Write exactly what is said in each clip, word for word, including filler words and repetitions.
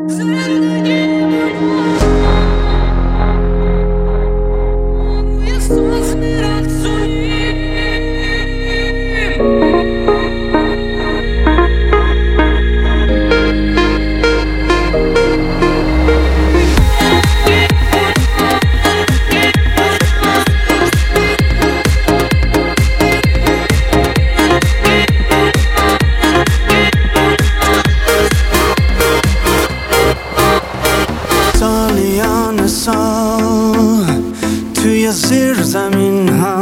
توی زیر زمین ها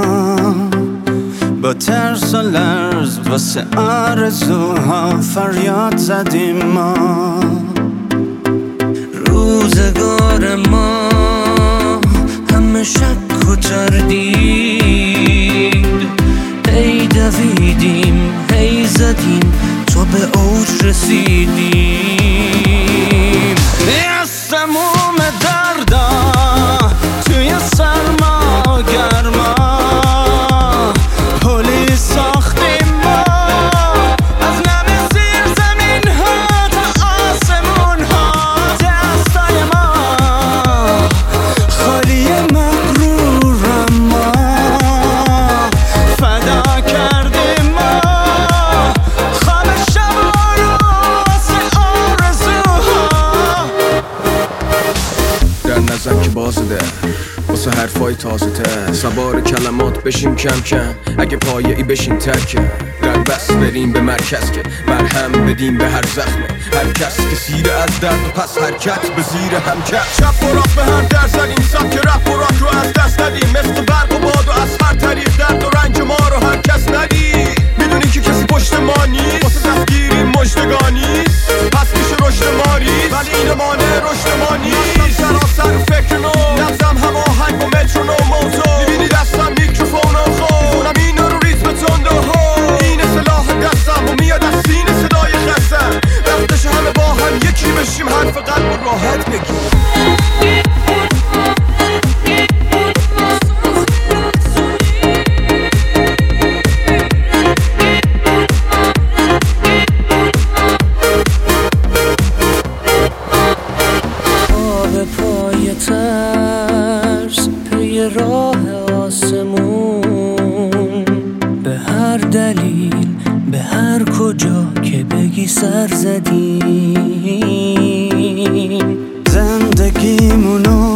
با ترس و لرز واسه آرزوها فریاد زدیم ما. روزگار ما همه شک و تردید، هی دویدیم هی زدیم تا به اوج رسیدیم. یستموم دردا توی سرما گرما پلی ساختیم ما از نم زیر زمین ها تا آسمون ها. دستای ما خالی مغرورم ما فدا کردیم ما خواب شبا رو واسه آرزوها. در نزن که بازده واسه حرفای تازه تر سوار کلمات بشیم کم کم، اگه پایه ای بشیم ترکه در بس بریم به مرکز که مرهم بدیم به هر زخمه. هر کس که سیره از درد و پس حرکت به زیر هم کرد. چپ و راست به هم در زدیم سبک رپ و راک رو از دست ندیم. مثل برق و باد و از هر طریق درد و رنج ما رو هر کس ندید. میدونی که کسی پشت ما نیست واسه دستگیری مژدگانی پس میشه رشد ما ریز، ولی این مانع رشد ما نیست. سراسر فکر نو نبزم هم آهنگ و مترونوم موتو میبینی دستم میکروفون و خود میخونم این رو ریتم تند و هو. این سلاح دستم و میاد از سینه صدای خستم. وقتش همه با هم یکی بشیم حرف قلب و راحت بگیم. ترس پی راه آسمون به هر دلیل به هر کجا که بگی سر زدیم. زندگیمونو